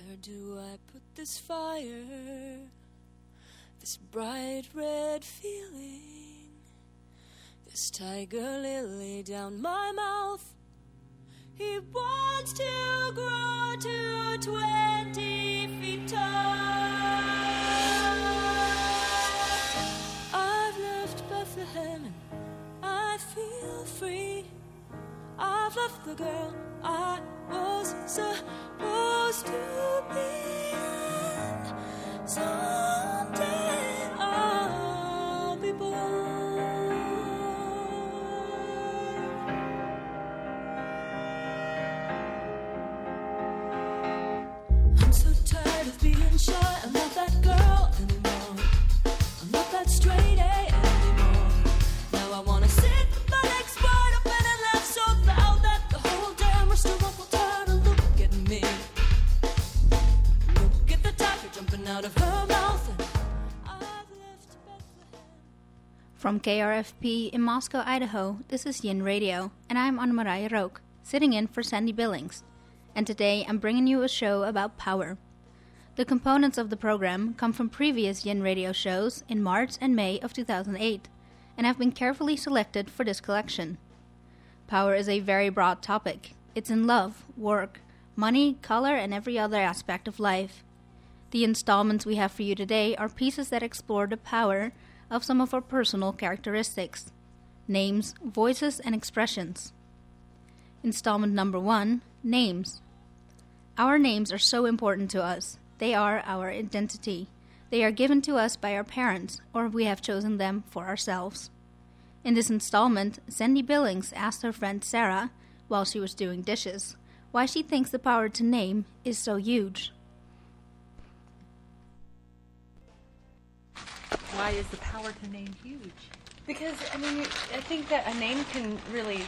Where do I put this fire? This bright red feeling, this tiger lily down my mouth. He wants to grow to 20 feet tall. I've left Bethlehem and I feel free. I've left the girl I was supposed to be. And someday I'll be born. I'm so tired of being shy. I'm not that girl anymore. I'm not that straight A anymore. Now I wanna sit with my legs wide open and laugh so loud that the whole damn restaurant will turn and look at me. Look at the tiger jumping out of her mouth. And I've left Bethlehem. From KRFP in Moscow, Idaho, this is Yin Radio, and I'm Anne-Marie Rook, sitting in for Sandy Billings. And today I'm bringing you a show about power. The components of the program come from previous Yin Radio shows in March and May of 2008, and have been carefully selected for this collection. Power is a very broad topic. It's in love, work, money, color, and every other aspect of life. The installments we have for you today are pieces that explore the power of some of our personal characteristics, names, voices, and expressions. Installment number 1, Names. Our names are so important to us. They are our identity. They are given to us by our parents, or we have chosen them for ourselves. In this installment, Sandy Billings asked her friend Sarah, while she was doing dishes, why she thinks the power to name is so huge. Why is the power to name huge? Because, I mean, I think that a name can really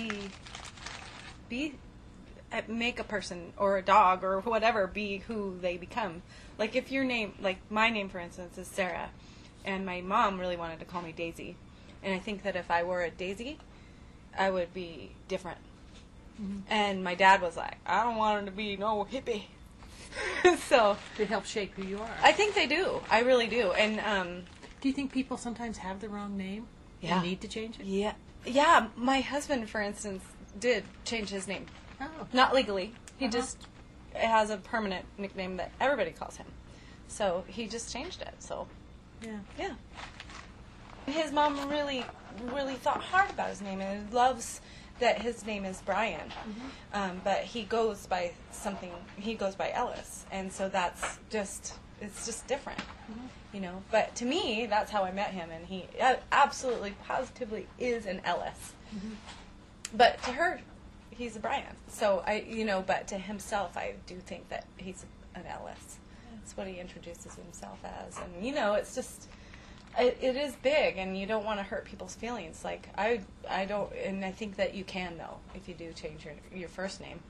make a person or a dog or whatever be who they become. Like if your name, like my name, for instance, is Sarah, and my mom really wanted to call me Daisy. And I think that if I were a Daisy, I would be different. Mm-hmm. And my dad was like, I don't want her to be no hippie. So they help shape who you are. I think they do. I really do. And do you think people sometimes have the wrong name? Yeah. And need to change it? Yeah. Yeah. My husband, for instance, did change his name. Oh. Not legally. He just has a permanent nickname that everybody calls him. So he just changed it. So yeah. His mom really, really thought hard about his name and loves that his name is Brian. Mm-hmm. But he goes by something. He goes by Ellis, and so it's just different, you know. But to me, that's how I met him, and he absolutely, positively is an Ellis. Mm-hmm. But to her, he's a Brian. So but to himself, I do think that he's an Ellis. That's what he introduces himself as, and it's just. It is big, and you don't want to hurt people's feelings. Like I don't, and I think that you can though if you do change your first name.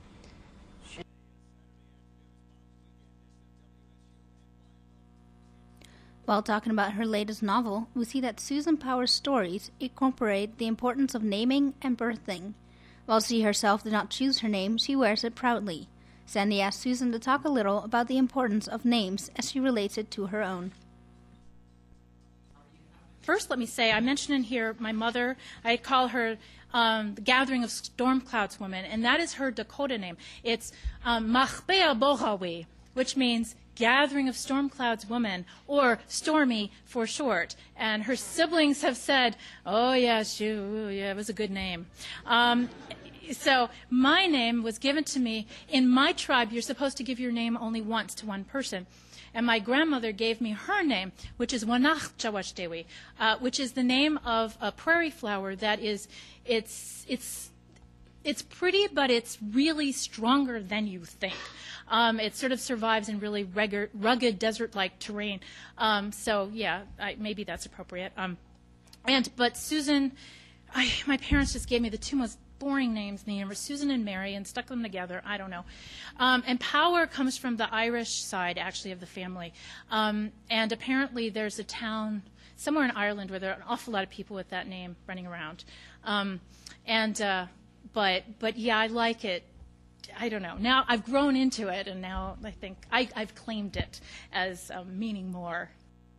While talking about her latest novel, we see that Susan Power's stories incorporate the importance of naming and birthing. While she herself did not choose her name, she wears it proudly. Sandy asked Susan to talk a little about the importance of names as she relates it to her own. First, let me say, I mentioned in here my mother. I call her the Gathering of Storm Clouds Woman, and that is her Dakota name. It's Machbea Bohawi, which means Gathering of Storm Clouds Woman, or Stormy for short. And her siblings have said, oh, yeah, it was a good name. So my name was given to me. In my tribe, you're supposed to give your name only once to one person. And my grandmother gave me her name, which is Wanach Chawashdewi, which is the name of a prairie flower that is, it's pretty, but it's really stronger than you think. It sort of survives in really rugged desert-like terrain. Maybe that's appropriate. But Susan, my parents just gave me the two most boring names in the universe, Susan and Mary, and stuck them together. I don't know. And Power comes from the Irish side, actually, of the family. And apparently there's a town somewhere in Ireland where there are an awful lot of people with that name running around. But yeah, I like it. I don't know. Now I've grown into it, and now I think I've claimed it as meaning more.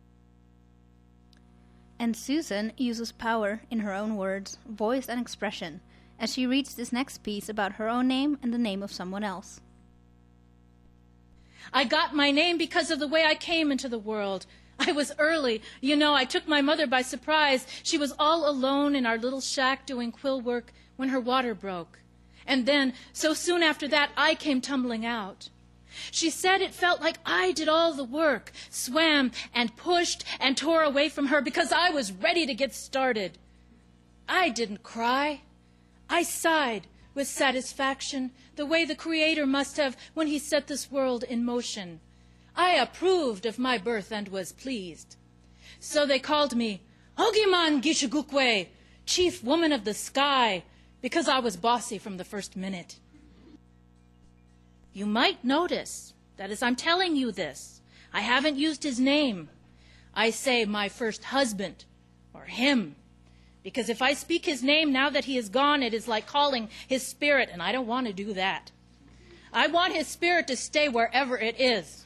And Susan uses power in her own words, voice, and expression as she reads this next piece about her own name and the name of someone else. I got my name because of the way I came into the world. I was early. You know, I took my mother by surprise. She was all alone in our little shack doing quill work when her water broke. And then, so soon after that, I came tumbling out. She said it felt like I did all the work, swam and pushed and tore away from her because I was ready to get started. I didn't cry. I sighed with satisfaction, the way the Creator must have when he set this world in motion. I approved of my birth and was pleased. So they called me Ogiman Gishigukwe, Chief Woman of the Sky, because I was bossy from the first minute. You might notice that as I'm telling you this, I haven't used his name. I say my first husband, or him, because if I speak his name now that he is gone, it is like calling his spirit, and I don't want to do that. I want his spirit to stay wherever it is.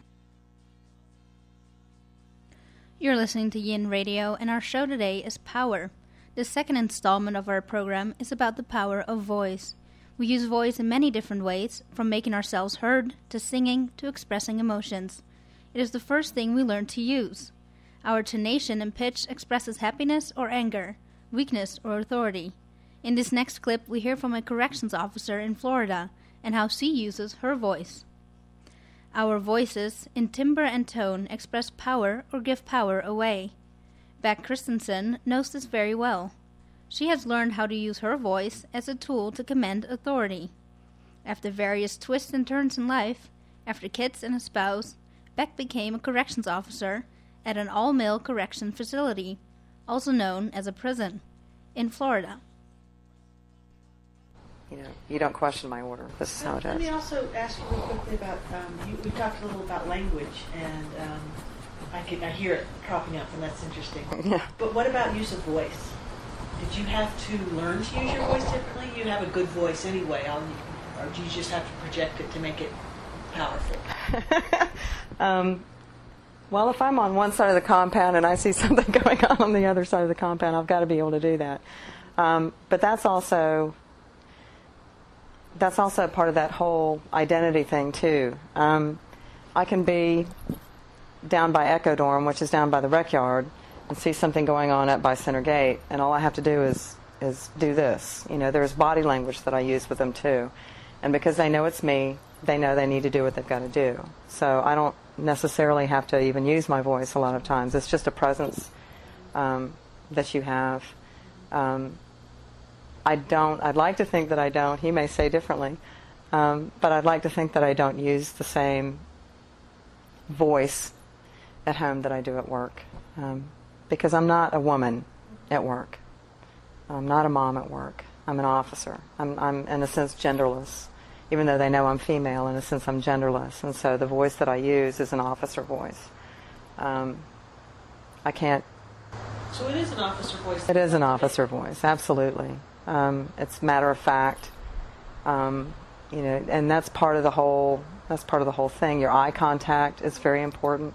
You're listening to Yin Radio, and our show today is Power. The second installment of our program is about the power of voice. We use voice in many different ways, from making ourselves heard, to singing, to expressing emotions. It is the first thing we learn to use. Our tonation and pitch expresses happiness or anger, weakness or authority. In this next clip, we hear from a corrections officer in Florida and how she uses her voice. Our voices, in timbre and tone, express power or give power away. Beck Christensen knows this very well. She has learned how to use her voice as a tool to command authority. After various twists and turns in life, after kids and a spouse, Beck became a corrections officer at an all-male correction facility, also known as a prison, in Florida. You know, you don't question my order. This is how it is. Let me also ask you real quickly about, we talked a little about language, and I hear it cropping up, and that's interesting. Yeah. But what about use of voice? Did you have to learn to use your voice differently? You have a good voice anyway, or do you just have to project it to make it powerful? Well, if I'm on one side of the compound and I see something going on the other side of the compound, I've got to be able to do that. But that's also part of that whole identity thing, too. I can be down by Echo Dorm, which is down by the rec yard, and see something going on up by Center Gate, and all I have to do is do this. You know, there's body language that I use with them, too. And because they know it's me, they know they need to do what they've got to do. So I don't necessarily have to even use my voice a lot of times. It's just a presence that you have. I'd like to think that I don't. He may say differently. But I'd like to think that I don't use the same voice at home that I do at work. Because I'm not a woman at work. I'm not a mom at work. I'm an officer. I'm in a sense, genderless. Even though they know I'm female, in a sense, I'm genderless. And so the voice that I use is an officer voice. I can't... So it is an officer voice? It is an officer voice, absolutely. It's matter of fact. You know, and that's part of the whole thing. Your eye contact is very important.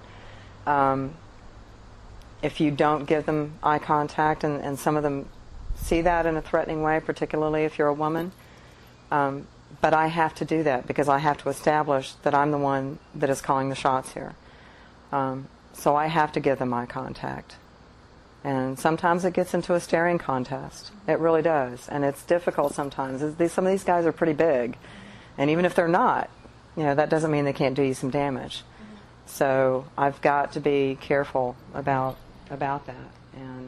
If you don't give them eye contact, and some of them see that in a threatening way, particularly if you're a woman, but I have to do that because I have to establish that I'm the one that is calling the shots here. So I have to give them eye contact. And sometimes it gets into a staring contest. It really does. And it's difficult sometimes. Some of these guys are pretty big. And even if they're not, you know, that doesn't mean they can't do you some damage. So I've got to be careful about that. And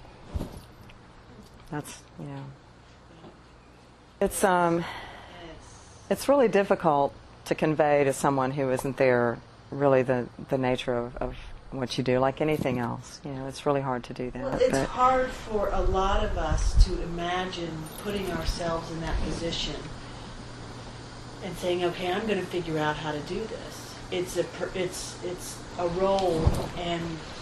that's, you know, it's really difficult to convey to someone who isn't there really the nature of what you do, like anything else. You know, it's really hard to do that. Well, it's hard for a lot of us to imagine putting ourselves in that position and saying, okay, I'm going to figure out how to do this. It's a role and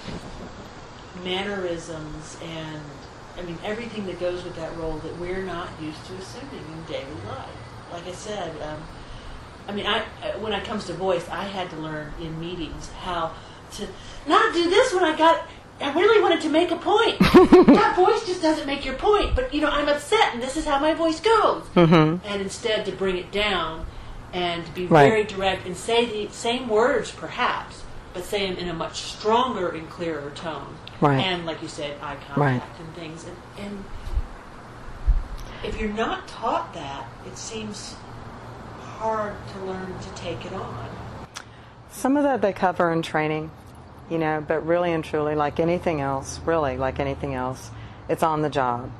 mannerisms and, I mean, everything that goes with that role that we're not used to assuming in daily life. like I said, when it comes to voice, I had to learn in meetings how to not do this when I really wanted to make a point. That voice just doesn't make your point, but I'm upset and this is how my voice goes. Mm-hmm. And instead to bring it down and to be very direct and say the same words perhaps, but say them in a much stronger and clearer tone. Right. And like you said, eye contact and things. And if you're not taught that, it seems hard to learn to take it on. Some of that they cover in training, but really and truly, like anything else, it's on the job.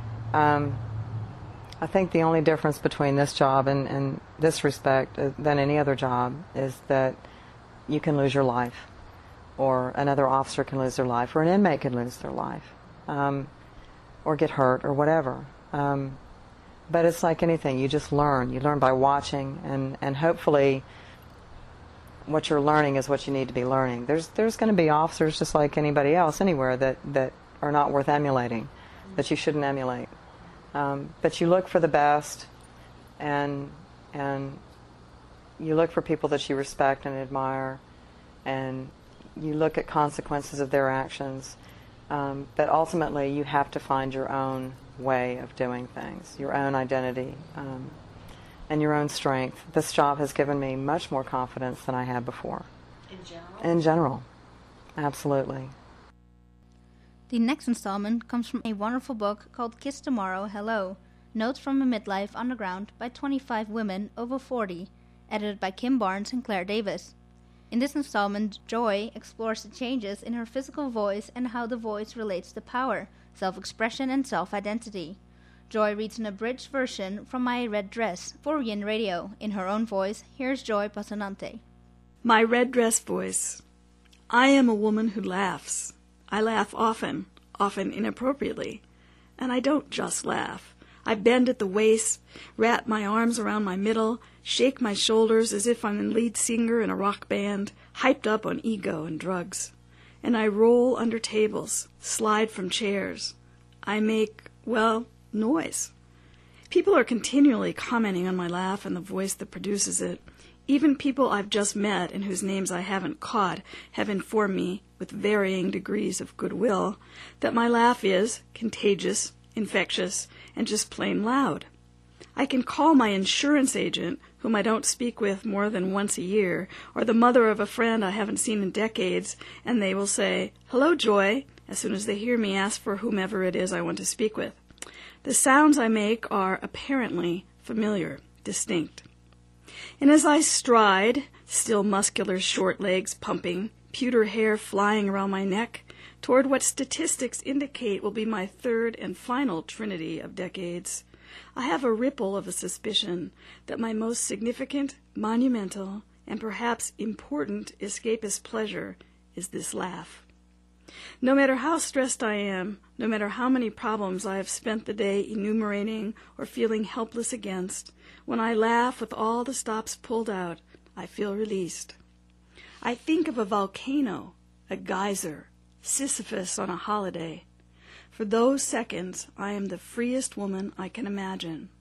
I think the only difference between this job and this respect than any other job is that you can lose your life, or another officer can lose their life, or an inmate can lose their life, or get hurt, or whatever. But it's like anything, you just learn. You learn by watching, and hopefully what you're learning is what you need to be learning. There's going to be officers just like anybody else anywhere that are not worth emulating, that you shouldn't emulate. But you look for the best, and you look for people that you respect and admire, and you look at consequences of their actions. But ultimately, you have to find your own way of doing things, your own identity, and your own strength. This job has given me much more confidence than I had before. In general? In general, absolutely. The next installment comes from a wonderful book called Kiss Tomorrow, Hello, Notes from a Midlife Underground by 25 Women Over 40, edited by Kim Barnes and Claire Davis. In this installment, Joy explores the changes in her physical voice and how the voice relates to power, self-expression, and self-identity. Joy reads an abridged version from My Red Dress for Yin Radio. In her own voice, here's Joy Passanante. My red dress voice. I am a woman who laughs. I laugh often inappropriately. And I don't just laugh. I bend at the waist, wrap my arms around my middle, shake my shoulders as if I'm a lead singer in a rock band, hyped up on ego and drugs. And I roll under tables, slide from chairs. I make, noise. People are continually commenting on my laugh and the voice that produces it. Even people I've just met and whose names I haven't caught have informed me, with varying degrees of goodwill, that my laugh is contagious, infectious, and just plain loud. I can call my insurance agent, whom I don't speak with more than once a year, or the mother of a friend I haven't seen in decades, and they will say, "Hello, Joy," as soon as they hear me ask for whomever it is I want to speak with. The sounds I make are apparently familiar, distinct. And as I stride, still muscular short legs pumping, pewter hair flying around my neck, toward what statistics indicate will be my third and final trinity of decades, I have a ripple of a suspicion that my most significant, monumental, and perhaps important escapist pleasure is this laugh. No matter how stressed I am, no matter how many problems I have spent the day enumerating or feeling helpless against, when I laugh with all the stops pulled out, I feel released. I think of a volcano, a geyser, Sisyphus on a holiday. For those seconds, I am the freest woman I can imagine.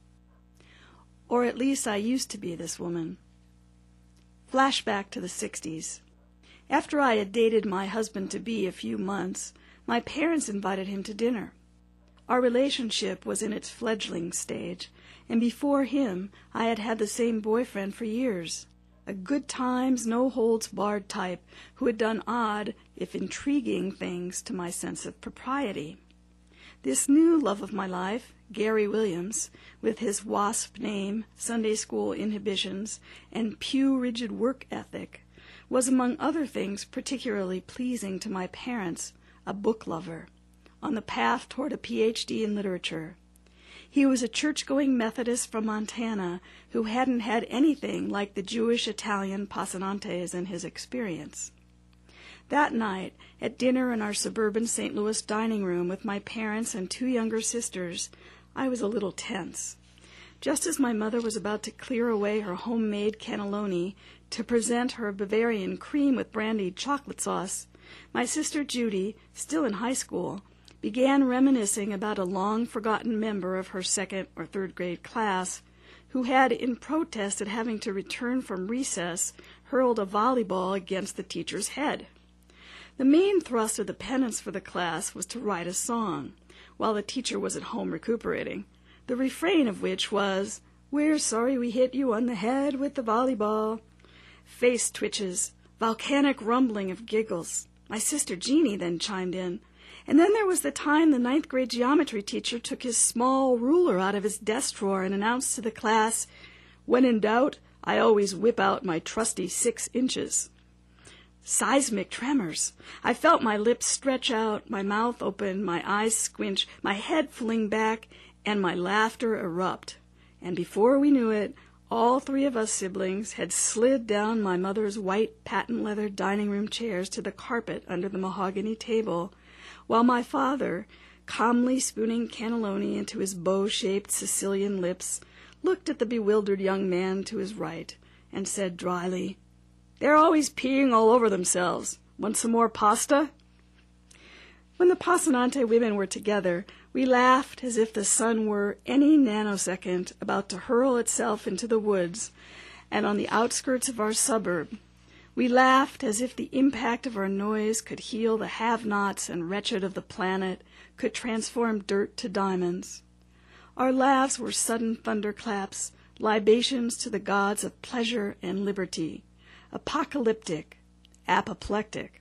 Or at least I used to be this woman. Flashback to the 60s. After I had dated my husband-to-be a few months, my parents invited him to dinner. Our relationship was in its fledgling stage, and before him I had had the same boyfriend for years, a good times, no-holds-barred type who had done odd, if intriguing, things to my sense of propriety. This new love of my life, Gary Williams, with his WASP name, Sunday school inhibitions, and pew-rigid work ethic, was among other things particularly pleasing to my parents, a book lover, on the path toward a Ph.D. in literature. He was a church-going Methodist from Montana who hadn't had anything like the Jewish-Italian Passanantes in his experience. That night, at dinner in our suburban St. Louis dining room with my parents and two younger sisters, I was a little tense. Just as my mother was about to clear away her homemade cannelloni to present her Bavarian cream with brandied chocolate sauce, my sister Judy, still in high school, began reminiscing about a long-forgotten member of her second or third grade class, who had, in protest at having to return from recess, hurled a volleyball against the teacher's head. The main thrust of the penance for the class was to write a song, while the teacher was at home recuperating, the refrain of which was, "We're sorry we hit you on the head with the volleyball." Face twitches, volcanic rumbling of giggles. My sister Jeannie then chimed in. And then there was the time the 9th grade geometry teacher took his small ruler out of his desk drawer and announced to the class, "When in doubt, I always whip out my trusty 6 inches. Seismic tremors. I felt my lips stretch out, my mouth open, my eyes squinch, my head fling back, and my laughter erupt. And before we knew it, all 3 of us siblings had slid down my mother's white patent leather dining room chairs to the carpet under the mahogany table, while my father, calmly spooning cannelloni into his bow-shaped Sicilian lips, looked at the bewildered young man to his right and said dryly, "They're always peeing all over themselves. Want some more pasta?" When the Passanante women were together, we laughed as if the sun were any nanosecond about to hurl itself into the woods, and on the outskirts of our suburb, we laughed as if the impact of our noise could heal the have-nots and wretched of the planet, could transform dirt to diamonds. Our laughs were sudden thunderclaps, libations to the gods of pleasure and liberty, apocalyptic, apoplectic.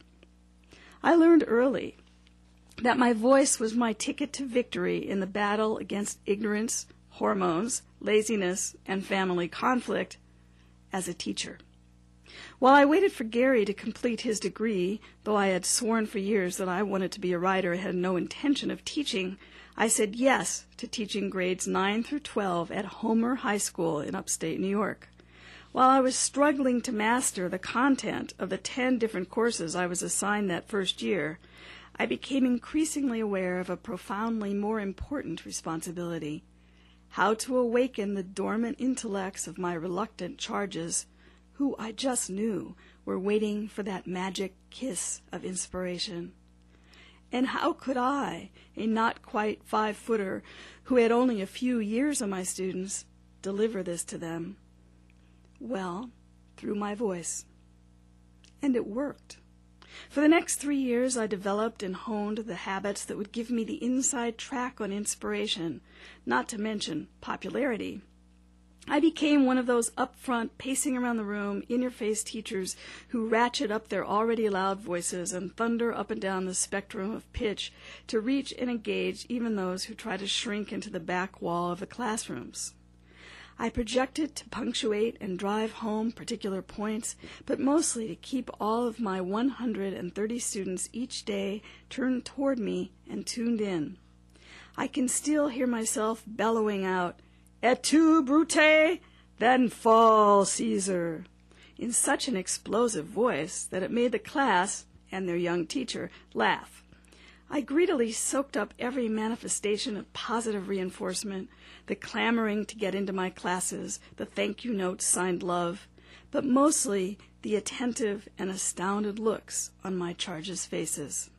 I learned early that my voice was my ticket to victory in the battle against ignorance, hormones, laziness, and family conflict as a teacher. While I waited for Gary to complete his degree, though I had sworn for years that I wanted to be a writer and had no intention of teaching, I said yes to teaching grades 9 through 12 at Homer High School in upstate New York. While I was struggling to master the content of the 10 different courses I was assigned that first year, I became increasingly aware of a profoundly more important responsibility: how to awaken the dormant intellects of my reluctant charges, who I just knew were waiting for that magic kiss of inspiration. And how could I, a not-quite 5-footer who had only a few years on my students, deliver this to them? Well, through my voice. And it worked. For the next 3 years, I developed and honed the habits that would give me the inside track on inspiration, not to mention popularity. I became one of those upfront, pacing around the room, in-your-face teachers who ratchet up their already loud voices and thunder up and down the spectrum of pitch to reach and engage even those who try to shrink into the back wall of the classrooms. I projected to punctuate and drive home particular points, but mostly to keep all of my 130 students each day turned toward me and tuned in. I can still hear myself bellowing out, "Et tu, Brute, then fall, Caesar," in such an explosive voice that it made the class and their young teacher laugh. I greedily soaked up every manifestation of positive reinforcement, the clamoring to get into my classes, the thank-you notes signed love, but mostly the attentive and astounded looks on my charges' faces.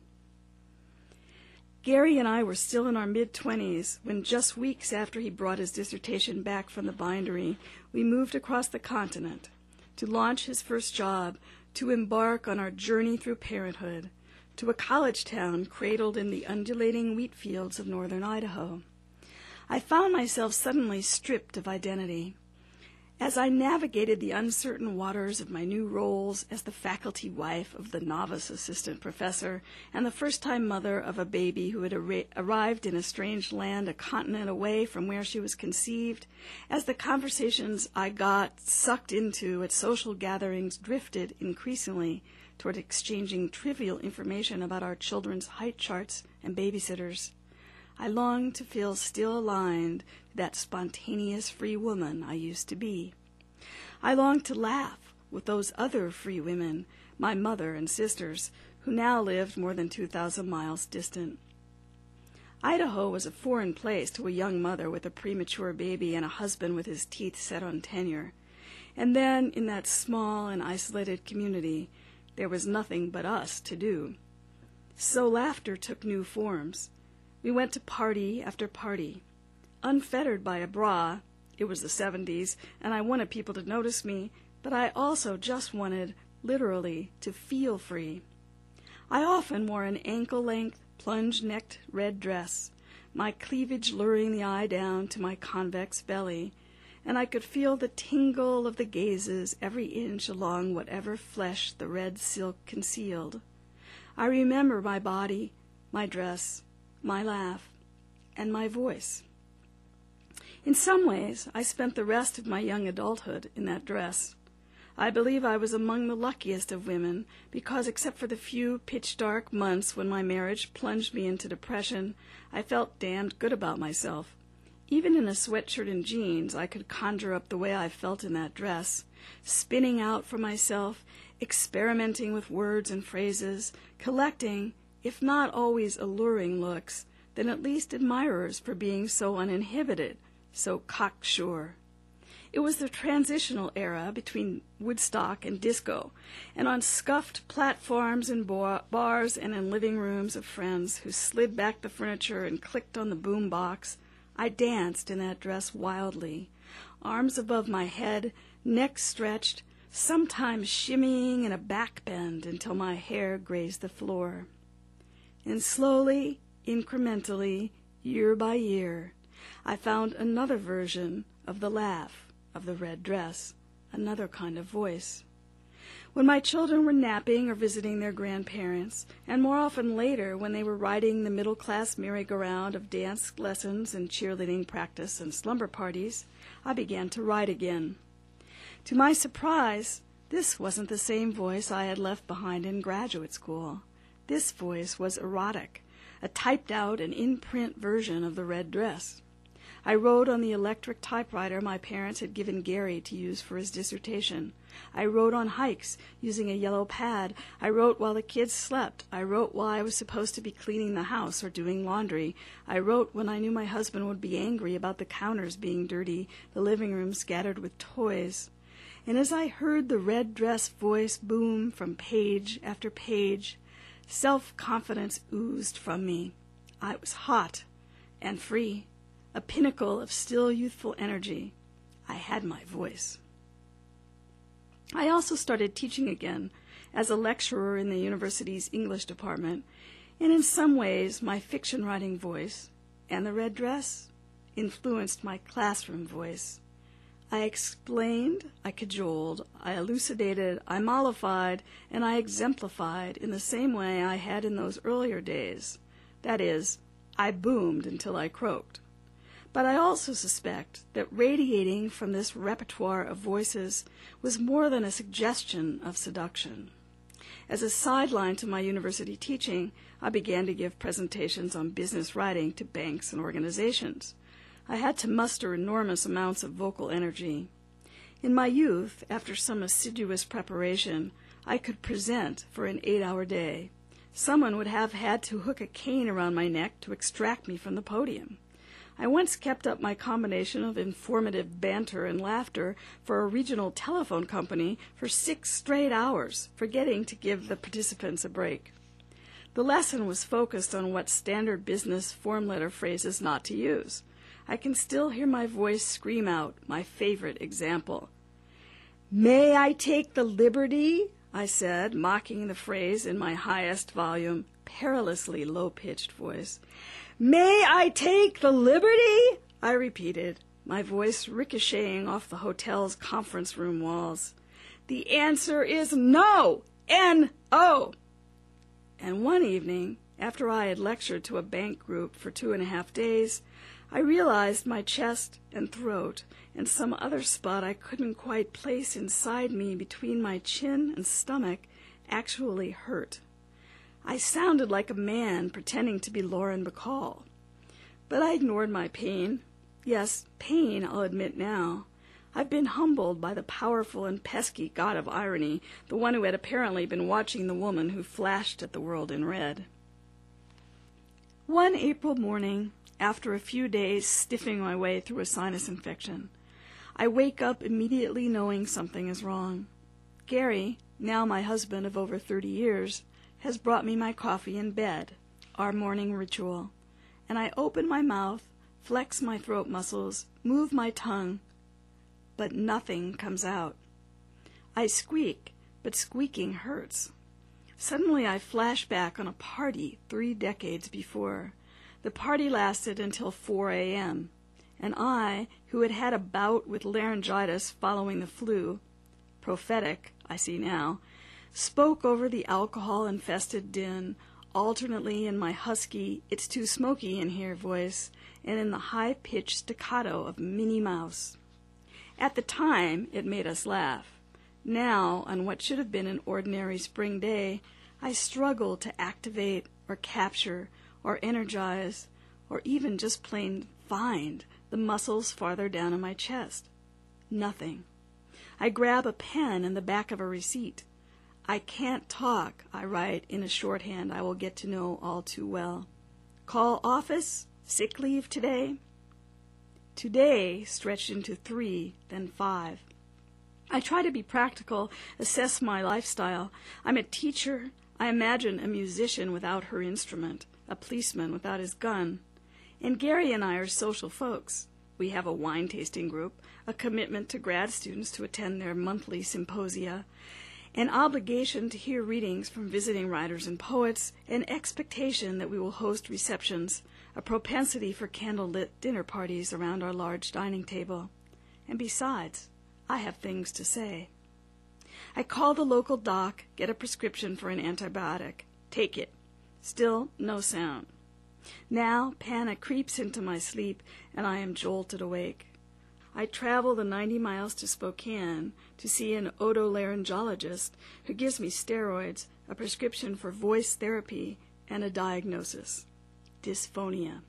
Gary and I were still in our mid-20s when, just weeks after he brought his dissertation back from the bindery, we moved across the continent to launch his first job, to embark on our journey through parenthood, to a college town cradled in the undulating wheat fields of northern Idaho. I found myself suddenly stripped of identity. As I navigated the uncertain waters of my new roles as the faculty wife of the novice assistant professor and the first-time mother of a baby who had arrived in a strange land a continent away from where she was conceived, as the conversations I got sucked into at social gatherings drifted increasingly toward exchanging trivial information about our children's height charts and babysitters, I longed to feel still aligned to that spontaneous free woman I used to be. I longed to laugh with those other free women, my mother and sisters, who now lived more than 2,000 miles distant. Idaho was a foreign place to a young mother with a premature baby and a husband with his teeth set on tenure. And then, in that small and isolated community, there was nothing but us to do. So laughter took new forms. We went to party after party, unfettered by a bra, it was the 70s, and I wanted people to notice me, but I also just wanted, literally, to feel free. I often wore an ankle-length, plunge-necked red dress, my cleavage luring the eye down to my convex belly, and I could feel the tingle of the gazes every inch along whatever flesh the red silk concealed. I remember my body, my dress, my laugh, and my voice. In some ways, I spent the rest of my young adulthood in that dress. I believe I was among the luckiest of women because, except for the few pitch-dark months when my marriage plunged me into depression, I felt damned good about myself. Even in a sweatshirt and jeans, I could conjure up the way I felt in that dress, spinning out for myself, experimenting with words and phrases, collecting, if not always alluring looks, then at least admirers for being so uninhibited, so cocksure. It was the transitional era between Woodstock and disco, and on scuffed platforms in bars and in living rooms of friends who slid back the furniture and clicked on the boom box, I danced in that dress wildly, arms above my head, neck stretched, sometimes shimmying in a back bend until my hair grazed the floor. And slowly, incrementally, year by year, I found another version of the laugh, of the red dress, another kind of voice. When my children were napping or visiting their grandparents, and more often later when they were riding the middle-class merry-go-round of dance lessons and cheerleading practice and slumber parties, I began to write again. To my surprise, this wasn't the same voice I had left behind in graduate school. This voice was erotic, a typed-out and in-print version of the red dress. I wrote on the electric typewriter my parents had given Gary to use for his dissertation. I wrote on hikes using a yellow pad. I wrote while the kids slept. I wrote while I was supposed to be cleaning the house or doing laundry. I wrote when I knew my husband would be angry about the counters being dirty, the living room scattered with toys. And as I heard the red dress voice boom from page after page, self-confidence oozed from me. I was hot and free, a pinnacle of still youthful energy. I had my voice. I also started teaching again as a lecturer in the university's English department, and in some ways my fiction writing voice and the red dress influenced my classroom voice. I explained, I cajoled, I elucidated, I mollified, and I exemplified in the same way I had in those earlier days. That is, I boomed until I croaked. But I also suspect that radiating from this repertoire of voices was more than a suggestion of seduction. As a sideline to my university teaching, I began to give presentations on business writing to banks and organizations. I had to muster enormous amounts of vocal energy. In my youth, after some assiduous preparation, I could present for an 8-hour day. Someone would have had to hook a cane around my neck to extract me from the podium. I once kept up my combination of informative banter and laughter for a regional telephone company for 6 straight hours, forgetting to give the participants a break. The lesson was focused on what standard business form letter phrases not to use. I can still hear my voice scream out my favorite example. "May I take the liberty?" I said, mocking the phrase in my highest volume, perilously low-pitched voice. "May I take the liberty?" I repeated, my voice ricocheting off the hotel's conference room walls. "The answer is no! N-O!" And one evening, after I had lectured to a bank group for 2.5 days, I realized my chest and throat and some other spot I couldn't quite place inside me between my chin and stomach actually hurt. I sounded like a man pretending to be Lauren Bacall. But I ignored my pain. Yes, pain, I'll admit now. I've been humbled by the powerful and pesky god of irony, the one who had apparently been watching the woman who flashed at the world in red. One April morning, after a few days stiffing my way through a sinus infection, I wake up immediately knowing something is wrong. Gary, now my husband of over 30 years, has brought me my coffee in bed, our morning ritual, and I open my mouth, flex my throat muscles, move my tongue, but nothing comes out. I squeak, but squeaking hurts. Suddenly I flash back on a party 3 decades before. The party lasted until 4 a.m., and I, who had had a bout with laryngitis following the flu, prophetic, I see now, spoke over the alcohol-infested din, alternately in my husky, "It's too smoky in here" voice, and in the high-pitched staccato of Minnie Mouse. At the time, it made us laugh. Now, on what should have been an ordinary spring day, I struggle to activate or capture or energize or even just plain find the muscles farther down in my chest. Nothing. I grab a pen and the back of a receipt. I can't talk, I write in a shorthand I will get to know all too well. Call office, sick leave today. Today stretched into 3, then 5. I try to be practical, assess my lifestyle. I'm a teacher. I imagine a musician without her instrument, a policeman without his gun. And Gary and I are social folks. We have a wine tasting group, a commitment to grad students to attend their monthly symposia, an obligation to hear readings from visiting writers and poets, an expectation that we will host receptions, a propensity for candlelit dinner parties around our large dining table. And besides, I have things to say. I call the local doc, get a prescription for an antibiotic. Take it. Still no sound. Now panic creeps into my sleep, and I am jolted awake. I travel the 90 miles to Spokane to see an otolaryngologist who gives me steroids, a prescription for voice therapy, and a diagnosis: dysphonia.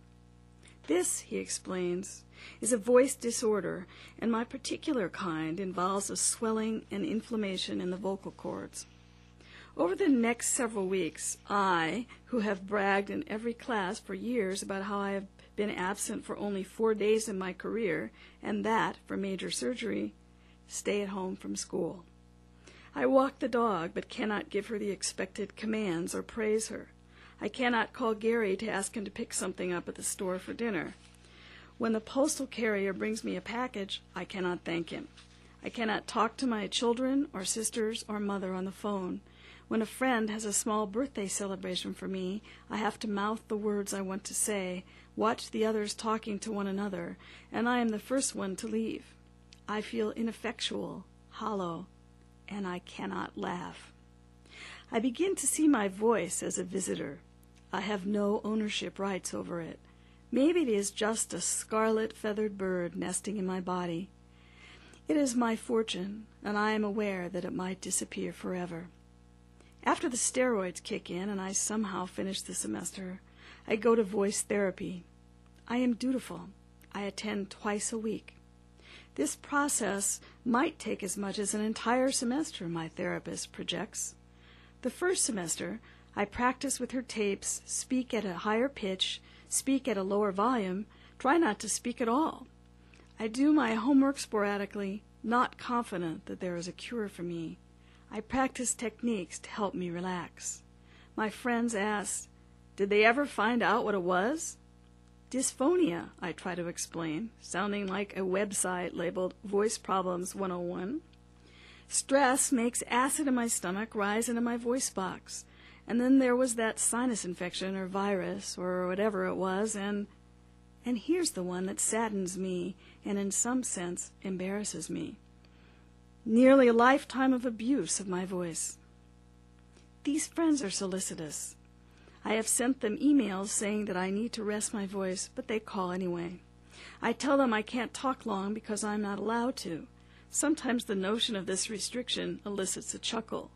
This, he explains, is a voice disorder, and my particular kind involves a swelling and inflammation in the vocal cords. Over the next several weeks, I, who have bragged in every class for years about how I have been absent for only 4 days in my career, and that for major surgery, stay at home from school. I walk the dog, but cannot give her the expected commands or praise her. I cannot call Gary to ask him to pick something up at the store for dinner. When the postal carrier brings me a package, I cannot thank him. I cannot talk to my children or sisters or mother on the phone. When a friend has a small birthday celebration for me, I have to mouth the words I want to say, watch the others talking to one another, and I am the first one to leave. I feel ineffectual, hollow, and I cannot laugh. I begin to see my voice as a visitor. I have no ownership rights over it. Maybe it is just a scarlet feathered bird nesting in my body. It is my fortune, and I am aware that it might disappear forever. After the steroids kick in and I somehow finish the semester, I go to voice therapy. I am dutiful. I attend twice a week. This process might take as much as an entire semester, my therapist projects. The first semester, I practice with her tapes, speak at a higher pitch, speak at a lower volume, try not to speak at all. I do my homework sporadically, not confident that there is a cure for me. I practice techniques to help me relax. My friends ask, did they ever find out what it was? Dysphonia, I try to explain, sounding like a website labeled Voice Problems 101. Stress makes acid in my stomach rise into my voice box. And then there was that sinus infection or virus or whatever it was, and here's the one that saddens me and in some sense embarrasses me. Nearly a lifetime of abuse of my voice. These friends are solicitous. I have sent them emails saying that I need to rest my voice, but they call anyway. I tell them I can't talk long because I'm not allowed to. Sometimes the notion of this restriction elicits a chuckle.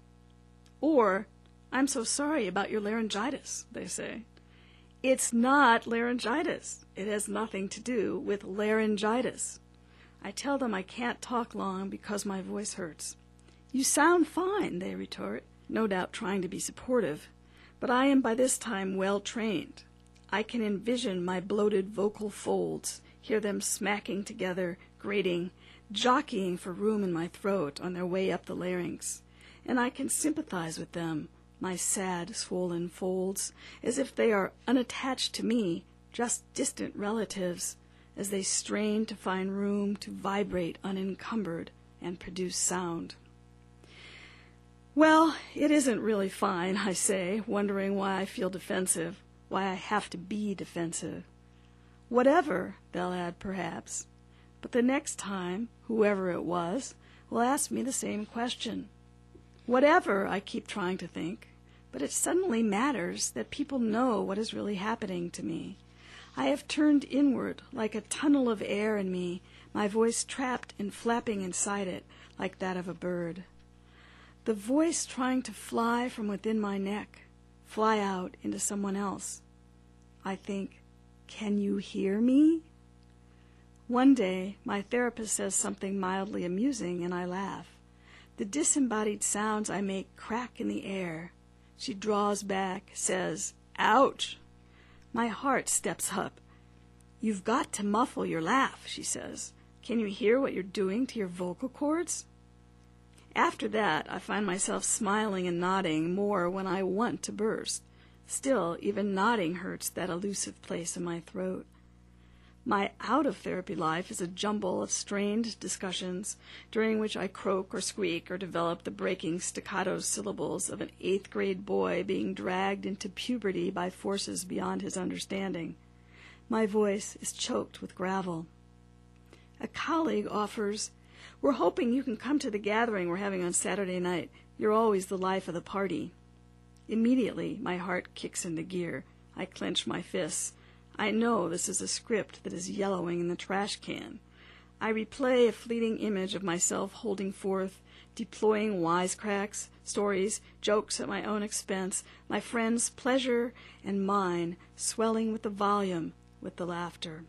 Or, I'm so sorry about your laryngitis, they say. It's not laryngitis. It has nothing to do with laryngitis. I tell them I can't talk long because my voice hurts. You sound fine, they retort, no doubt trying to be supportive. But I am by this time well trained. I can envision my bloated vocal folds, hear them smacking together, grating, jockeying for room in my throat on their way up the larynx. And I can sympathize with them, my sad, swollen folds, as if they are unattached to me, just distant relatives, as they strain to find room to vibrate unencumbered and produce sound. Well, it isn't really fine, I say, wondering why I feel defensive, why I have to be defensive. Whatever, they'll add perhaps. But the next time, whoever it was, will ask me the same question. Whatever, I keep trying to think, but it suddenly matters that people know what is really happening to me. I have turned inward like a tunnel of air in me, my voice trapped and flapping inside it like that of a bird. The voice trying to fly from within my neck, fly out into someone else. I think, can you hear me? One day, my therapist says something mildly amusing, and I laugh. The disembodied sounds I make crack in the air. She draws back, says, "Ouch!" My heart steps up. "You've got to muffle your laugh," she says. "Can you hear what you're doing to your vocal cords?" After that, I find myself smiling and nodding more when I want to burst. Still, even nodding hurts that elusive place in my throat. My out-of-therapy life is a jumble of strained discussions during which I croak or squeak or develop the breaking staccato syllables of an 8th-grade boy being dragged into puberty by forces beyond his understanding. My voice is choked with gravel. A colleague offers, "We're hoping you can come to the gathering we're having on Saturday night. You're always the life of the party." Immediately, my heart kicks into gear. I clench my fists. I know this is a script that is yellowing in the trash can. I replay a fleeting image of myself holding forth, deploying wisecracks, stories, jokes at my own expense, my friends' pleasure and mine swelling with the volume, with the laughter.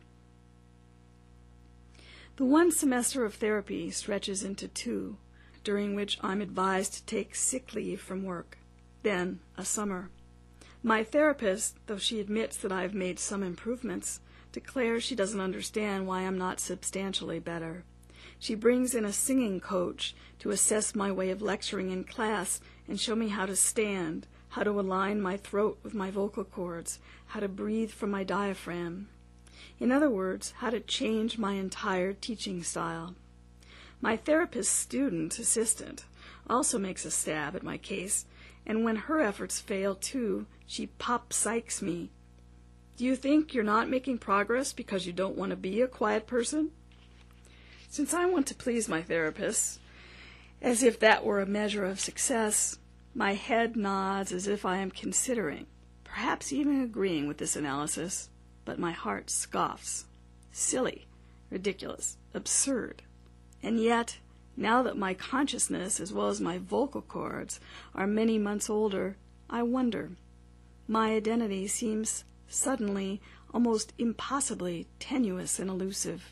The one semester of therapy stretches into 2, during which I'm advised to take sick leave from work. Then a summer. My therapist, though she admits that I have made some improvements, declares she doesn't understand why I'm not substantially better. She brings in a singing coach to assess my way of lecturing in class and show me how to stand, how to align my throat with my vocal cords, how to breathe from my diaphragm. In other words, how to change my entire teaching style. My therapist's student assistant also makes a stab at my case, and when her efforts fail too, she pop-psychs me. "Do you think you're not making progress because you don't want to be a quiet person?" Since I want to please my therapist, as if that were a measure of success, my head nods as if I am considering, perhaps even agreeing with this analysis, but my heart scoffs. Silly, ridiculous, absurd. And yet, now that my consciousness as well as my vocal cords are many months older, I wonder. My identity seems suddenly, almost impossibly tenuous and elusive.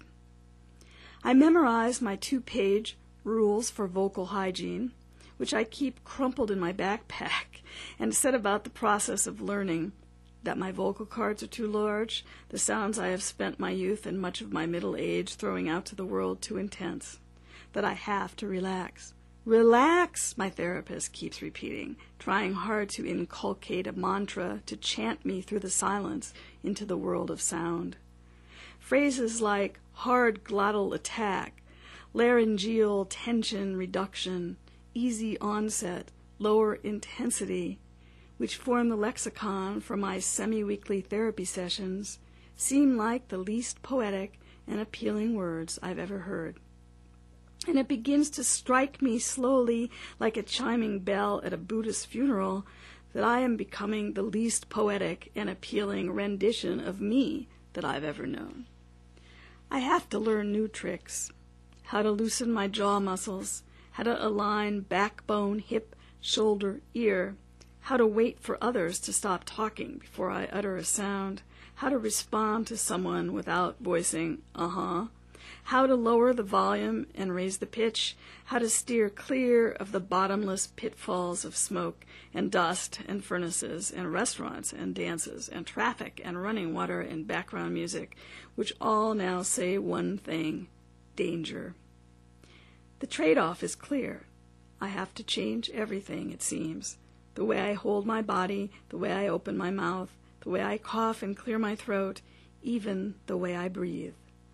I memorized my 2-page rules for vocal hygiene, which I keep crumpled in my backpack, and set about the process of learning that my vocal cords are too large, the sounds I have spent my youth and much of my middle age throwing out to the world too intense, that I have to relax. "Relax," my therapist keeps repeating, trying hard to inculcate a mantra to chant me through the silence into the world of sound. Phrases like hard glottal attack, laryngeal tension reduction, easy onset, lower intensity, which form the lexicon for my semi-weekly therapy sessions, seem like the least poetic and appealing words I've ever heard. And it begins to strike me slowly, like a chiming bell at a Buddhist funeral, that I am becoming the least poetic and appealing rendition of me that I've ever known. I have to learn new tricks. How to loosen my jaw muscles, how to align backbone, hip, shoulder, ear, how to wait for others to stop talking before I utter a sound, how to respond to someone without voicing, uh-huh, how to lower the volume and raise the pitch, how to steer clear of the bottomless pitfalls of smoke and dust and furnaces and restaurants and dances and traffic and running water and background music, which all now say one thing, danger. The trade-off is clear. I have to change everything, it seems. The way I hold my body, the way I open my mouth, the way I cough and clear my throat, even the way I breathe.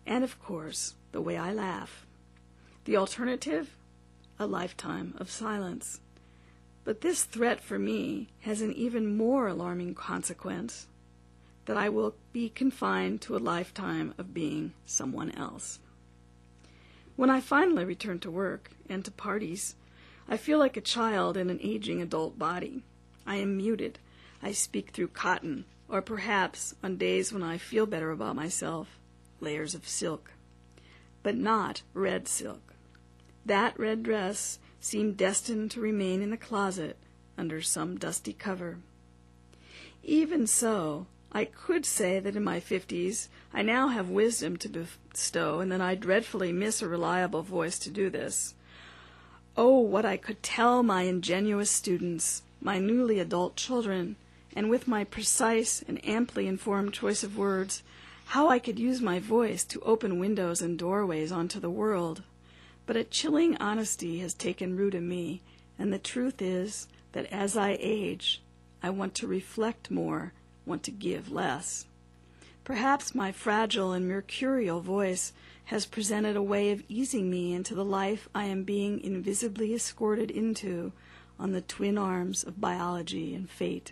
and, of course, the way I laugh. The alternative? A lifetime of silence. But this threat for me has an even more alarming consequence, that I will be confined to a lifetime of being someone else. When I finally return to work and to parties, I feel like a child in an aging adult body. I am muted. I speak through cotton, or perhaps, on days when I feel better about myself, layers of silk. But not red silk. That red dress seemed destined to remain in the closet under some dusty cover. Even so, I could say that in my 50s I now have wisdom to bestow, and that I dreadfully miss a reliable voice to do this. Oh, what I could tell my ingenuous students, my newly adult children, and with my precise and amply informed choice of words, how I could use my voice to open windows and doorways onto the world. But a chilling honesty has taken root in me, and the truth is that as I age, I want to reflect more, want to give less. Perhaps my fragile and mercurial voice has presented a way of easing me into the life I am being invisibly escorted into on the twin arms of biology and fate.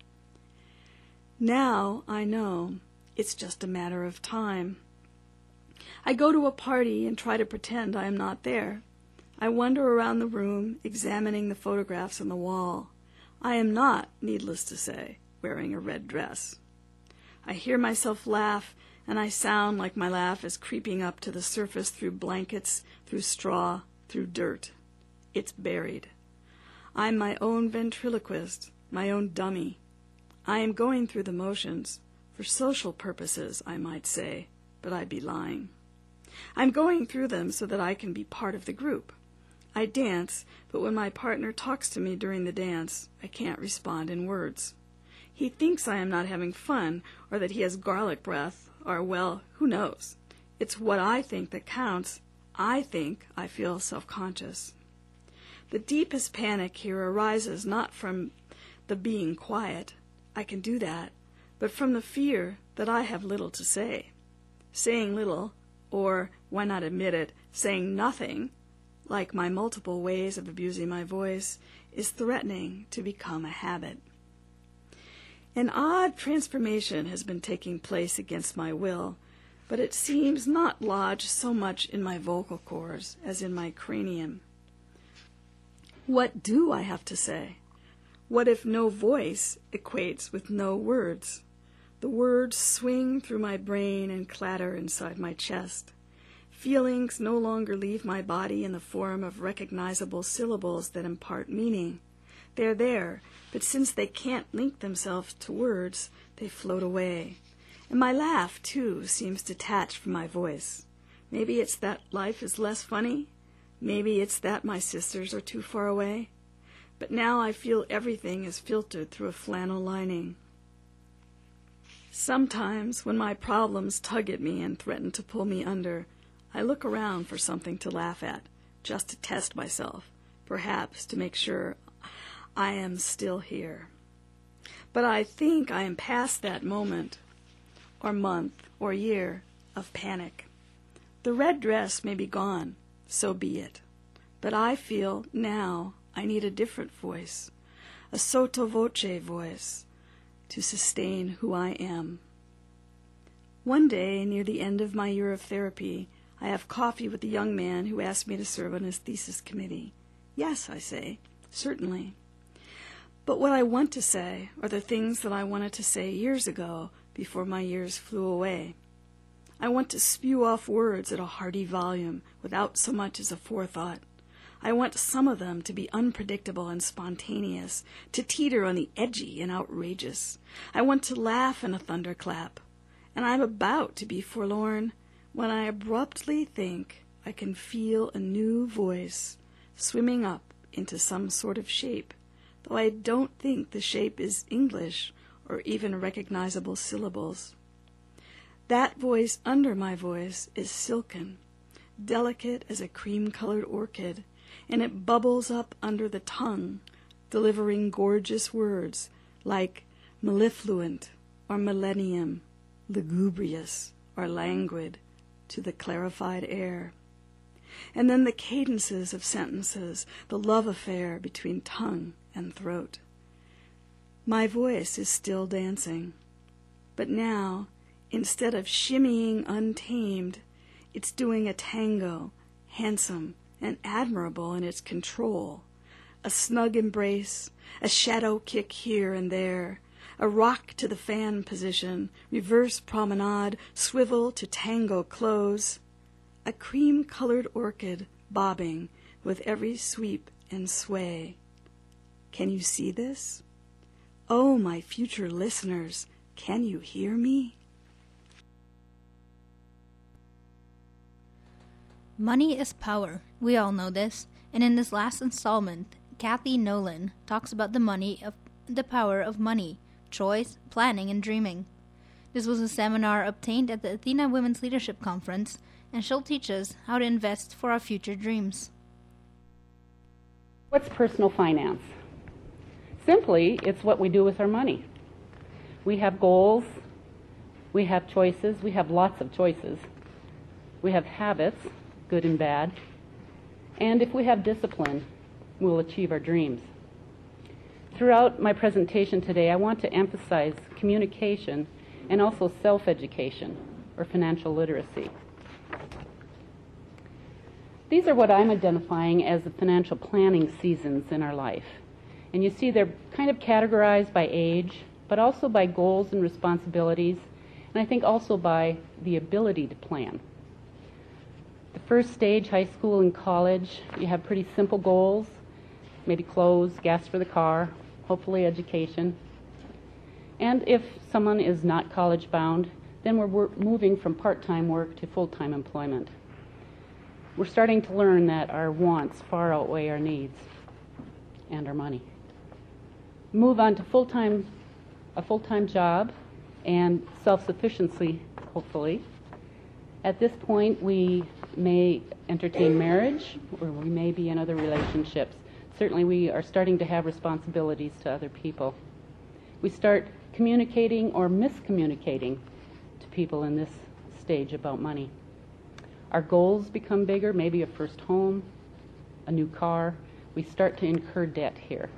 Now I know it's just a matter of time. I go to a party and try to pretend I am not there. I wander around the room, examining the photographs on the wall. I am not, needless to say, wearing a red dress. I hear myself laugh, and I sound like my laugh is creeping up to the surface through blankets, through straw, through dirt. It's buried. I'm my own ventriloquist, my own dummy. I am going through the motions, for social purposes, I might say, but I'd be lying. I'm going through them so that I can be part of the group. I dance, but when my partner talks to me during the dance, I can't respond in words. He thinks I am not having fun, or that he has garlic breath, or, well, who knows? It's what I think that counts. I think I feel self-conscious. The deepest panic here arises not from the being quiet, I can do that, but from the fear that I have little to say. Saying little, or, why not admit it, saying nothing, like my multiple ways of abusing my voice, is threatening to become a habit. An odd transformation has been taking place against my will, but it seems not lodged so much in my vocal cords as in my cranium. What do I have to say? What if no voice equates with no words? The words swing through my brain and clatter inside my chest. Feelings no longer leave my body in the form of recognizable syllables that impart meaning. They're there, but since they can't link themselves to words, they float away. And my laugh, too, seems detached from my voice. Maybe it's that life is less funny. Maybe it's that my sisters are too far away. But now I feel everything is filtered through a flannel lining. Sometimes, when my problems tug at me and threaten to pull me under, I look around for something to laugh at, just to test myself, perhaps to make sure I am still here. But I think I am past that moment, or month, or year of panic. The red dress may be gone, so be it. But I feel now I need a different voice, a sotto voce voice, to sustain who I am. One day, near the end of my year of therapy, I have coffee with a young man who asked me to serve on his thesis committee. Yes, I say, certainly. But what I want to say are the things that I wanted to say years ago before my years flew away. I want to spew off words at a hearty volume without so much as a forethought. I want some of them to be unpredictable and spontaneous, to teeter on the edgy and outrageous. I want to laugh in a thunderclap, and I'm about to be forlorn when I abruptly think I can feel a new voice swimming up into some sort of shape, though I don't think the shape is English or even recognizable syllables. That voice under my voice is silken, delicate as a cream-colored orchid, and it bubbles up under the tongue, delivering gorgeous words like mellifluent or millennium, lugubrious or languid, to the clarified air. And then the cadences of sentences, the love affair between tongue and throat. My voice is still dancing, but now, instead of shimmying untamed, it's doing a tango, handsome and admirable in its control. A snug embrace, a shadow kick here and there, a rock to the fan position, reverse promenade, swivel to tango close, a cream-colored orchid bobbing with every sweep and sway. Can you see this? Oh, my future listeners, can you hear me? Money is power. We all know this. And in this last installment, Kathy Nolan talks about the power of money, choice, planning, and dreaming. This was a seminar obtained at the Athena Women's Leadership Conference, and she'll teach us how to invest for our future dreams. What's personal finance? Simply, it's what we do with our money. We have goals, we have choices, we have lots of choices. We have habits, good and bad. And if we have discipline, we'll achieve our dreams. Throughout my presentation today, I want to emphasize communication and also self-education, or financial literacy. These are what I'm identifying as the financial planning seasons in our life. And you see they're kind of categorized by age, but also by goals and responsibilities, and I think also by the ability to plan. The first stage, high school and college, you have pretty simple goals, maybe clothes, gas for the car, hopefully education. And if someone is not college bound, then we're moving from part-time work to full-time employment. We're starting to learn that our wants far outweigh our needs and our money. Move on to a full-time job and self-sufficiency, hopefully. At this point, we may entertain marriage, or we may be in other relationships. Certainly, we are starting to have responsibilities to other people. We start communicating or miscommunicating to people in this stage about money. Our goals become bigger, maybe a first home, a new car. We start to incur debt here.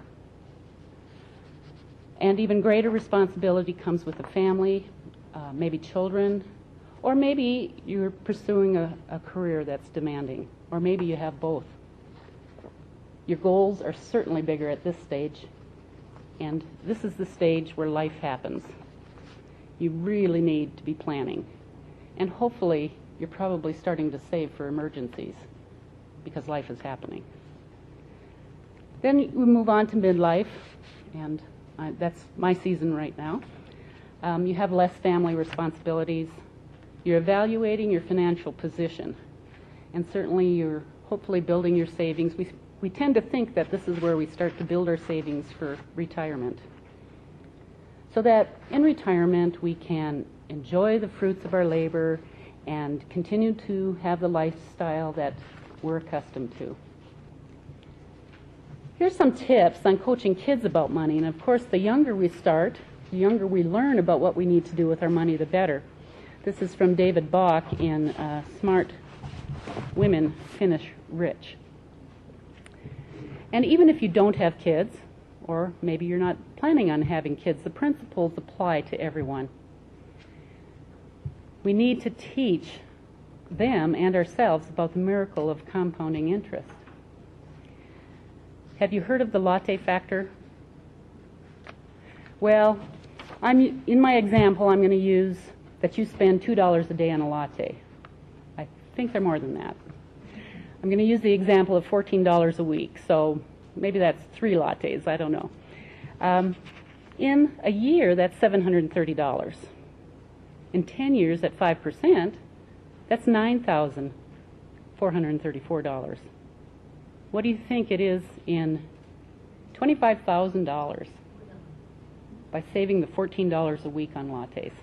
And even greater responsibility comes with a family, maybe children, or maybe you're pursuing a career that's demanding, or maybe you have both. Your goals are certainly bigger at this stage, and this is the stage where life happens. You really need to be planning, and hopefully you're probably starting to save for emergencies because life is happening. Then we move on to midlife, and that's my season right now. You have less family responsibilities. You're evaluating your financial position, and certainly you're hopefully building your savings. We tend to think that this is where we start to build our savings for retirement, so that in retirement we can enjoy the fruits of our labor and continue to have the lifestyle that we're accustomed to. Here's some tips on coaching kids about money, and of course the younger we start, the younger we learn about what we need to do with our money, the better. This is from David Bach in Smart Women Finish Rich. And even if you don't have kids, or maybe you're not planning on having kids, the principles apply to everyone. We need to teach them and ourselves about the miracle of compounding interest. Have you heard of the latte factor? Well, in my example, I'm going to use that you spend $2 a day on a latte. I think they're more than that. I'm going to use the example of $14 a week, so maybe that's 3 lattes, I don't know. In a year, that's $730. In 10 years at 5%, that's $9,434. What do you think it is in $25,000 by saving the $14 a week on lattes?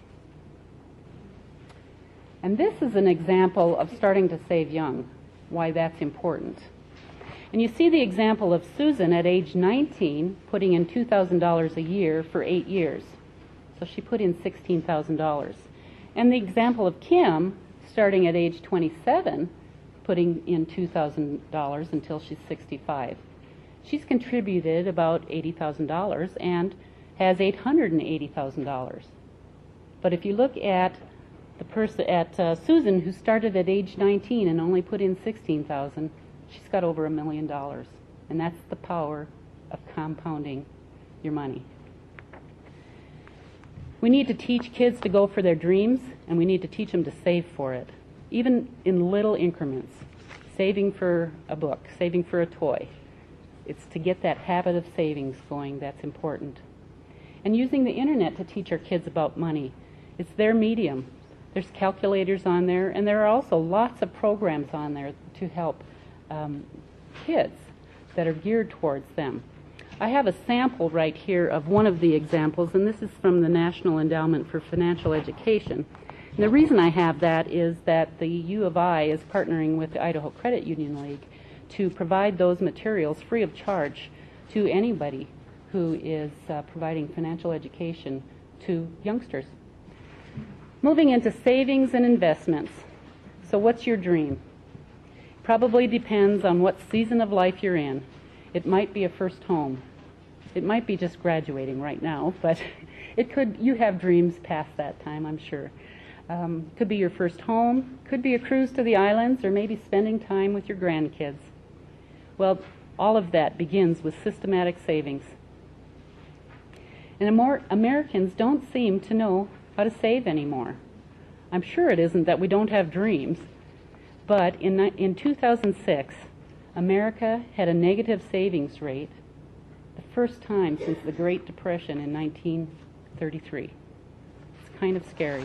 And this is an example of starting to save young, why that's important. And you see the example of Susan at age 19 putting in $2,000 a year for 8 years. So she put in $16,000. And the example of Kim starting at age 27, putting in $2,000 until she's 65. She's contributed about $80,000 and has $880,000. But if you look at the person at Susan, who started at age 19 and only put in $16,000, she's got over $1 million, and that's the power of compounding your money. We need to teach kids to go for their dreams, and we need to teach them to save for it, even in little increments. Saving for a book, saving for a toy. It's to get that habit of savings going that's important. And using the internet to teach our kids about money. It's their medium. There's calculators on there, and there are also lots of programs on there to help kids that are geared towards them. I have a sample right here of one of the examples, and this is from the National Endowment for Financial Education. And the reason I have that is that the U of I is partnering with the Idaho Credit Union League to provide those materials free of charge to anybody who is providing financial education to youngsters. Moving into savings and investments. So what's your dream? Probably depends on what season of life you're in. It might be a first home. It might be just graduating right now, but it could. You have dreams past that time, I'm sure. Could be your first home, could be a cruise to the islands, or maybe spending time with your grandkids. Well, all of that begins with systematic savings. And Americans don't seem to know how to save anymore. I'm sure it isn't that we don't have dreams, but in 2006, America had a negative savings rate the first time since the Great Depression in 1933. It's kind of scary.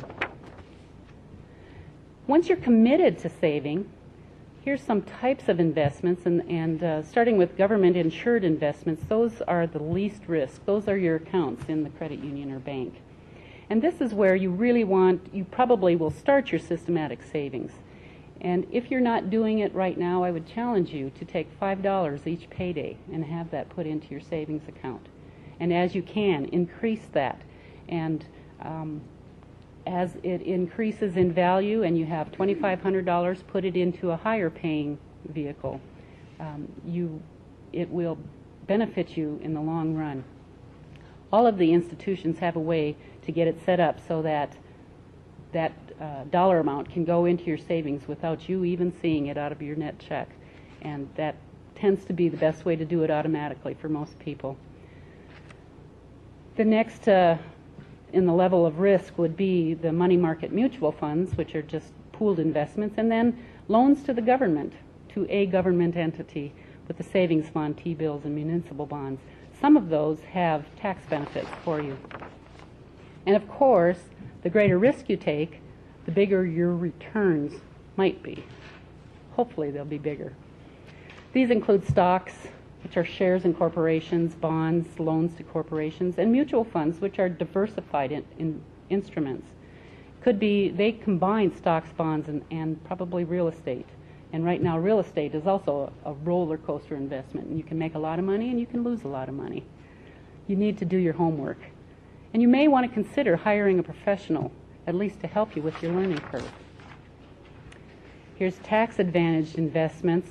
Once you're committed to saving, here's some types of investments, and starting with government-insured investments, those are the least risk. Those are your accounts in the credit union or bank. And this is where you probably will start your systematic savings. And if you're not doing it right now, I would challenge you to take $5 each payday and have that put into your savings account. And as you can, increase that. And as it increases in value and you have $2,500, put it into a higher paying vehicle. It will benefit you in the long run. All of the institutions have a way to get it set up so that that dollar amount can go into your savings without you even seeing it out of your net check. And that tends to be the best way to do it automatically for most people. The next in the level of risk would be the money market mutual funds, which are just pooled investments, and then loans to the government, to a government entity with the savings bond, T-bills, and municipal bonds. Some of those have tax benefits for you. And of course, the greater risk you take, the bigger your returns might be. Hopefully they'll be bigger. These include stocks, which are shares in corporations, bonds, loans to corporations, and mutual funds, which are diversified in instruments. They combine stocks, bonds, and probably real estate. And right now, real estate is also a roller coaster investment. And you can make a lot of money and you can lose a lot of money. You need to do your homework. And you may want to consider hiring a professional, at least to help you with your learning curve. Here's tax-advantaged investments.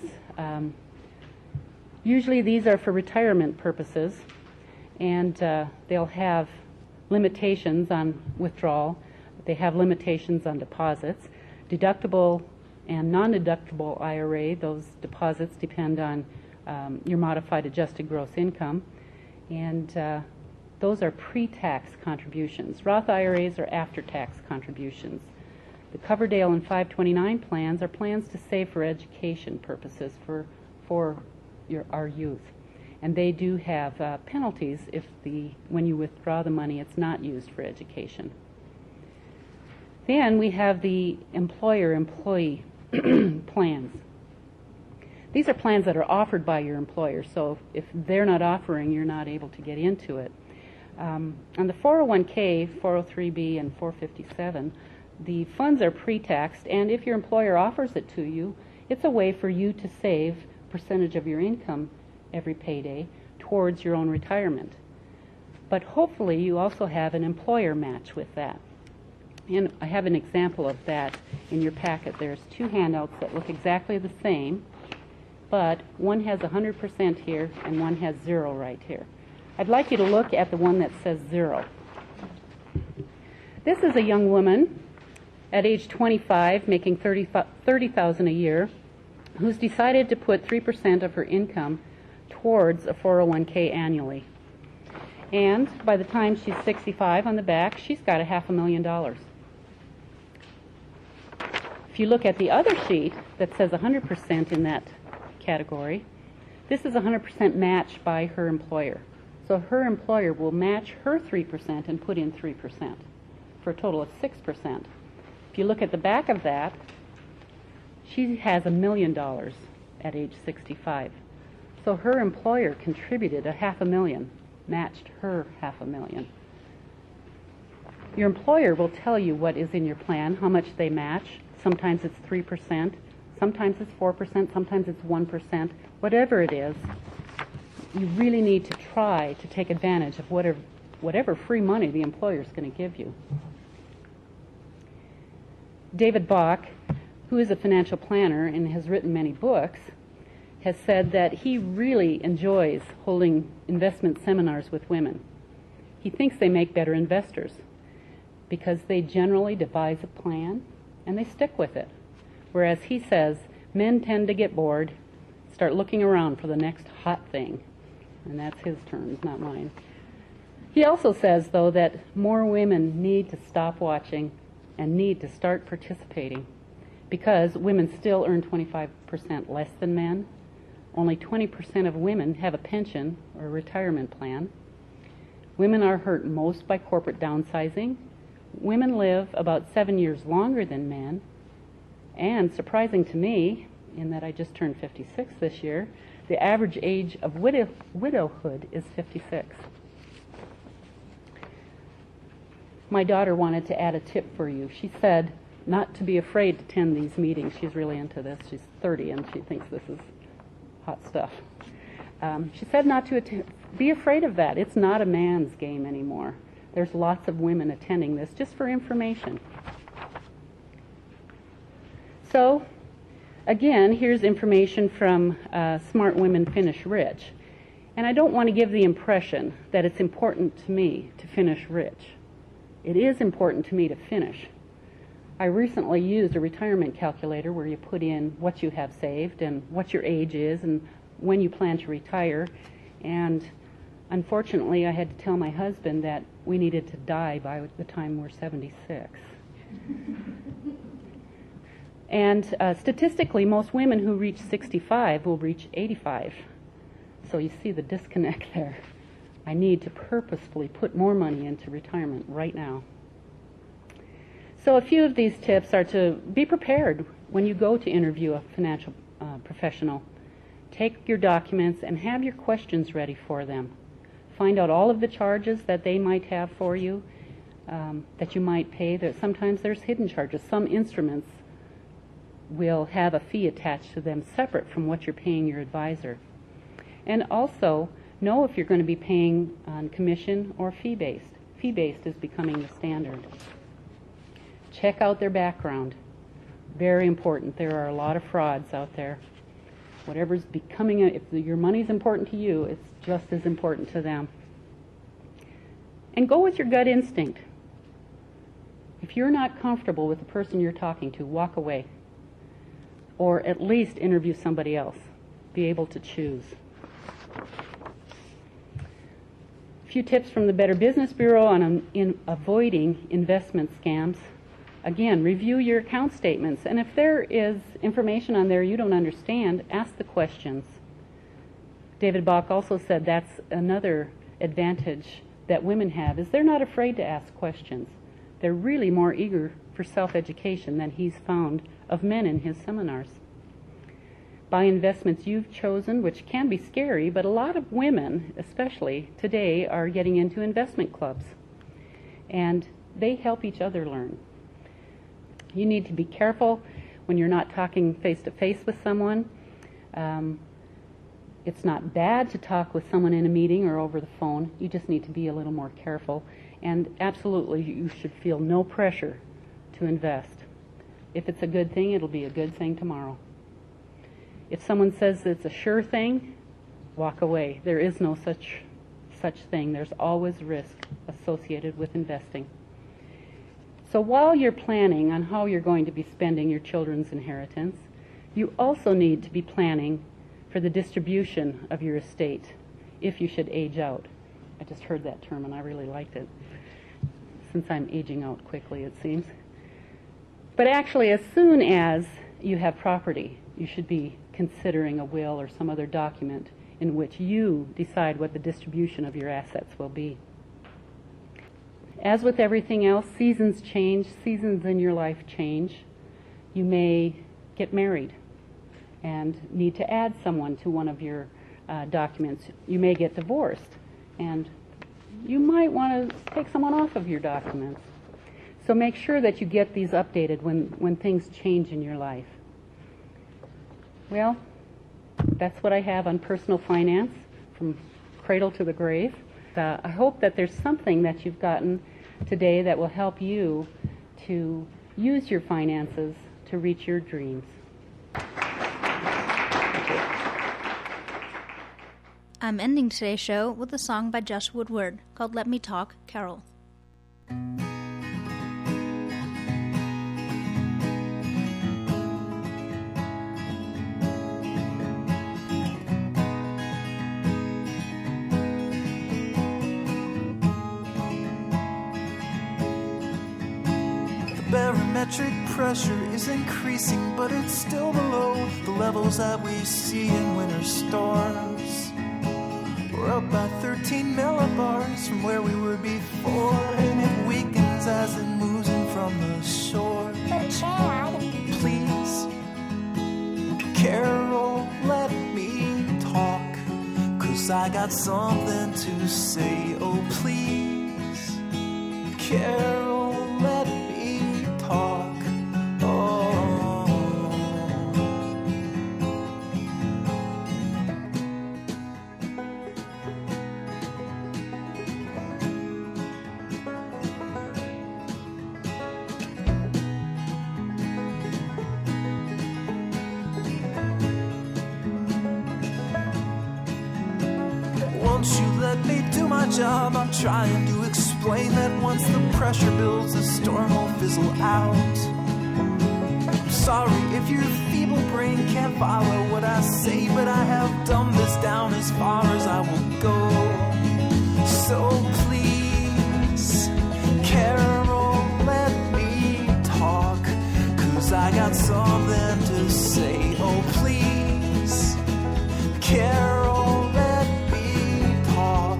Usually these are for retirement purposes, and they'll have limitations on withdrawal. They have limitations on deposits. Deductible and non-deductible IRA, those deposits depend on your modified adjusted gross income, and those are pre-tax contributions. Roth IRAs are after-tax contributions. The Coverdale and 529 plans are plans to save for education purposes for our youth. And they do have penalties if when you withdraw the money, it's not used for education. Then we have the employer-employee plans. These are plans that are offered by your employer, so if they're not offering, you're not able to get into it. On the 401k, 403b, and 457, the funds are pre-taxed, and if your employer offers it to you, it's a way for you to save a percentage of your income every payday towards your own retirement. But hopefully you also have an employer match with that. And I have an example of that in your packet. There's two handouts that look exactly the same, but one has 100% here and one has 0 right here. I'd like you to look at the one that says 0. This is a young woman at age 25 making $30,000 a year who's decided to put 3% of her income towards a 401k annually. And by the time she's 65 on the back, she's got $500,000. If you look at the other sheet that says 100% in that category, this is 100% matched by her employer. So her employer will match her 3% and put in 3% for a total of 6%. If you look at the back of that, she has $1 million at age 65. So her employer contributed $500,000, matched her $500,000. Your employer will tell you what is in your plan, how much they match. Sometimes it's 3%, sometimes it's 4%, sometimes it's 1%. Whatever it is, you really need to try to take advantage of whatever free money the employer is going to give you. David Bach, who is a financial planner and has written many books, has said that he really enjoys holding investment seminars with women. He thinks they make better investors because they generally devise a plan and they stick with it. Whereas he says men tend to get bored, start looking around for the next hot thing. And that's his terms, not mine. He also says, though, that more women need to stop watching and need to start participating because women still earn 25% less than men. Only 20% of women have a pension or a retirement plan. Women are hurt most by corporate downsizing. Women live about 7 years longer than men. And surprising to me, in that I just turned 56 this year, the average age of widowhood is 56. My daughter wanted to add a tip for you. She said not to be afraid to attend these meetings. She's really into this. She's 30 and she thinks this is hot stuff. She said not to be afraid of that. It's not a man's game anymore. There's lots of women attending this just for information. So, again, here's information from Smart Women Finish Rich. And I don't want to give the impression that it's important to me to finish rich. It is important to me to finish. I recently used a retirement calculator where you put in what you have saved and what your age is and when you plan to retire. And unfortunately, I had to tell my husband that we needed to die by the time we're 76. And statistically, most women who reach 65 will reach 85. So you see the disconnect there. I need to purposefully put more money into retirement right now. So a few of these tips are to be prepared when you go to interview a financial professional. Take your documents and have your questions ready for them. Find out all of the charges that they might have for you, that you might pay. Sometimes there's hidden charges. Some instruments will have a fee attached to them separate from what you're paying your advisor. And also, know if you're going to be paying on commission or fee-based. Fee-based is becoming the standard. Check out their background. Very important. There are a lot of frauds out there. Whatever's becoming, if your money's important to you, it's just as important to them. And go with your gut instinct. If you're not comfortable with the person you're talking to, walk away. Or at least interview somebody else. Be able to choose. A few tips from the Better Business Bureau on avoiding investment scams. Again, review your account statements, and if there is information on there you don't understand, ask the questions. David Bach also said that's another advantage that women have, is they're not afraid to ask questions. They're really more eager for self-education than he's found of men in his seminars. Buy investments you've chosen, which can be scary, but a lot of women, especially today, are getting into investment clubs. And they help each other learn. You need to be careful when you're not talking face-to-face with someone. It's not bad to talk with someone in a meeting or over the phone. You just need to be a little more careful. And absolutely, you should feel no pressure to invest. If it's a good thing, it'll be a good thing tomorrow. If someone says it's a sure thing, walk away. There is no such thing. There's always risk associated with investing. So while you're planning on how you're going to be spending your children's inheritance, you also need to be planning for the distribution of your estate if you should age out. I just heard that term and I really liked it, since I'm aging out quickly, it seems. But actually, as soon as you have property, you should be considering a will or some other document in which you decide what the distribution of your assets will be. As with everything else, seasons change, seasons in your life change. You may get married and need to add someone to one of your documents. You may get divorced, and you might want to take someone off of your documents. So make sure that you get these updated when things change in your life. Well, that's what I have on personal finance from cradle to the grave. I hope that there's something that you've gotten today that will help you to use your finances to reach your dreams. I'm ending today's show with a song by Josh Woodward called Let Me Talk, Carol. Barometric pressure is increasing, but it's still below the levels that we see in winter storms. We're up by 13 millibars from where we were before, and it weakens as it moves in from the shore. But Chad, please, Carol, let me talk, 'cause I got something to say. Oh please, Carol, let me talk. Won't you let me do my job? I'm trying to explain that once the pressure builds, the storm will fizzle out. I'm sorry if your feeble brain can't follow what I say, but I have dumbed this down as far as I will go. So please, Carol, let me talk, 'cause I got something to say. Oh please, Carol, let me talk.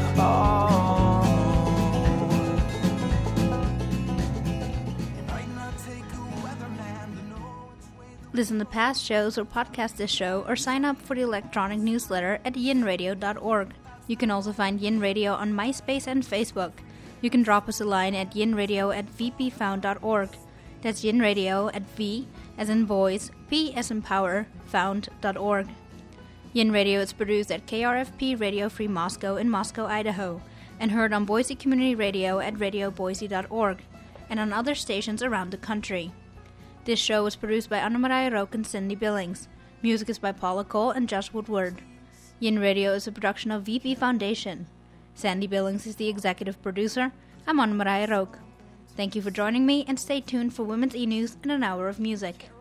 Listen to past shows or podcast this show, or sign up for the electronic newsletter at yinradio.org. You can also find Yin Radio on MySpace and Facebook. You can drop us a line at yinradio@vpfound.org. That's yinradio at V as in voice, P as in power, found.org. Yin Radio is produced at KRFP Radio Free Moscow in Moscow, Idaho, and heard on Boise Community Radio at radioboise.org, and on other stations around the country. This show was produced by Anna Maria Roque and Cindy Billings. Music is by Paula Cole and Josh Woodward. Yin Radio is a production of VP Foundation. Sandy Billings is the executive producer. I'm Anna Maria Roque. Thank you for joining me, and stay tuned for Women's E-News and an hour of music.